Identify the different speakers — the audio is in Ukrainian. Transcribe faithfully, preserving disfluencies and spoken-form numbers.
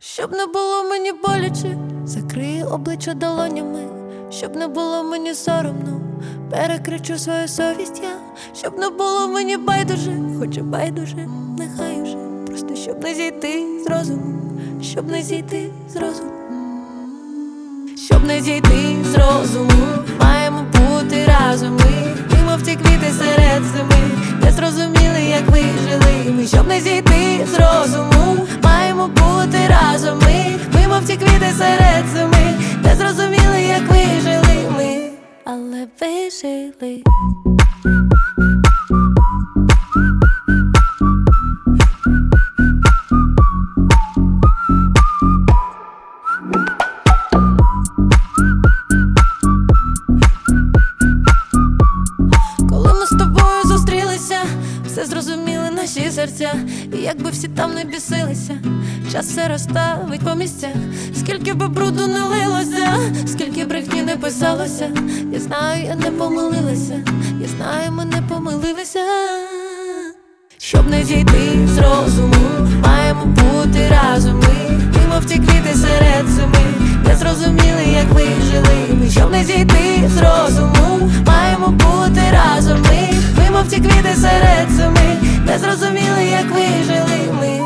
Speaker 1: Щоб не було мені боляче, закрию обличчя долонями. Щоб не було мені соромно, перекричу свою совість я. Щоб не було мені байдуже, хоч і байдуже, нехай уже. Просто щоб не зійти з розуму, щоб не зійти з розуму. Щоб не зійти з розуму, маємо бути разом ми. Ми, мов ті квіти серед зими, не зрозуміли, як ви жили ми. Щоб не зійти з розуму, маємо бути разом ми. Ми, мов ті квіти серед зими, не зрозуміли, як ви жили ми, але ви жили. Все зрозуміли наші серця, і якби всі там не бісилися, час все розставить по місцях. Скільки би бруду не лилося, скільки брехні не писалося, я знаю, я не помилилася, я знаю, ми не помилилися. Щоб не зійти з розуму, маємо бути разом ми. Ми, мов ті квіти серед зими, не зрозуміли, як ви жили ми. Щоб не зійти з розуму, маємо бути разом ми. Ми, мов ті квіти серед зими, не зрозуміли, як ви жили ми.